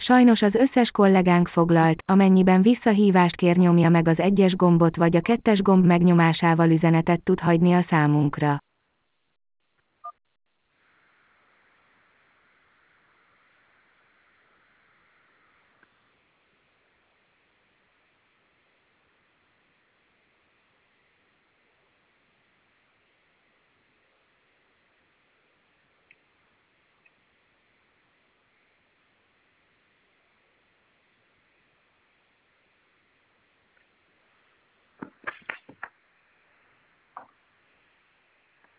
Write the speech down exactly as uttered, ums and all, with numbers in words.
Sajnos az összes kollégánk foglalt, amennyiben visszahívást kér, nyomja meg az egyes gombot vagy a kettes gomb megnyomásával üzenetet tud hagyni a számunkra.